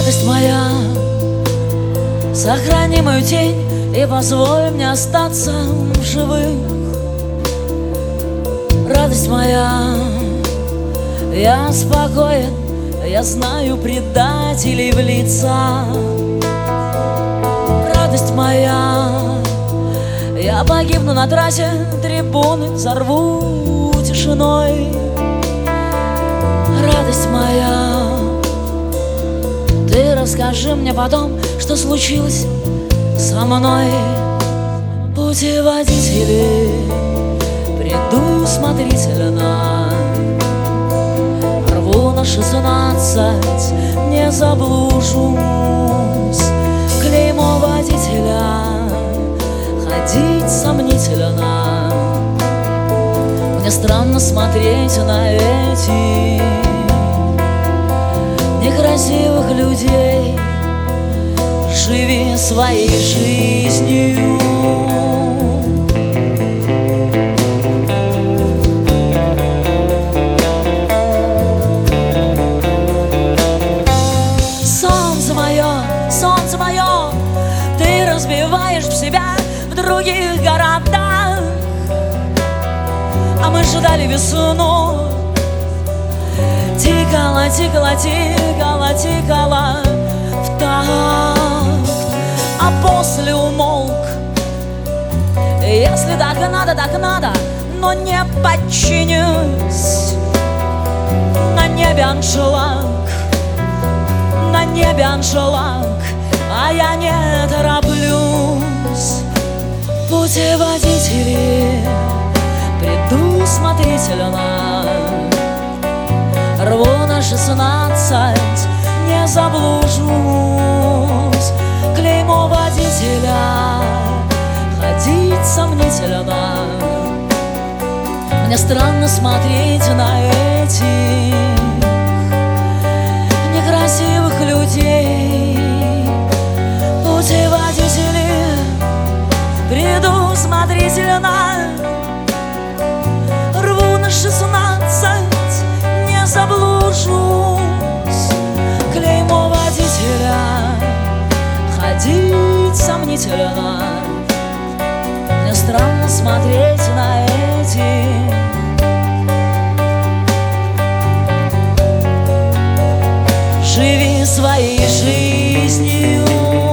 Радость моя, сохрани мою тень и позволь мне остаться в живых. Радость моя, я спокоен, я знаю предателей в лица. Радость моя, я погибну на трассе, трибуны взорву тишиной. Радость моя, ты расскажи мне потом, что случилось со мной. Путеводители предусмотрительно рву на 16, не заблужусь. Клеймо водителя, ходить сомнительно. Мне странно смотреть на эти некрасивых людей. Живи своей жизнью. Солнце мое, ты разбиваешь в себя в других городах, а мы ждали весну. Тикала, тикала, тикала, тикала в такт, а после умолк. Если так надо, но не подчинюсь. На небе аншлаг, на небе аншлаг, а я не тороплюсь. Путеводители предусмотрительно рву на 16, не заблужусь. Клеймо водителя, ходить сомнительно. Мне странно смотреть на этих некрасивых людей. Путеводители предусмотрительно рву на 16, не заблужусь. Клеймо водителя, ходить сомнительно. Мне странно смотреть на эти живи своей жизнью.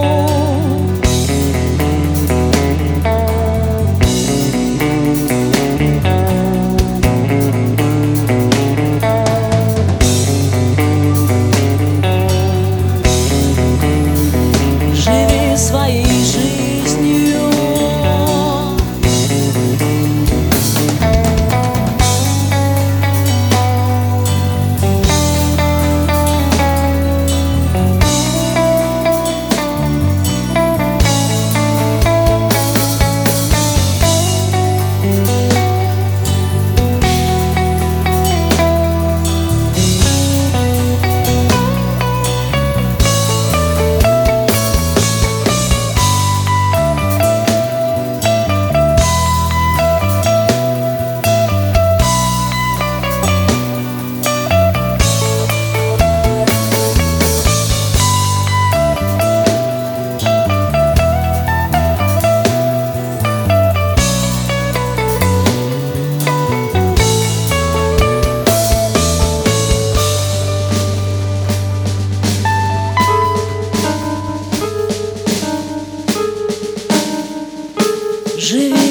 Живи своей жизнью. Живи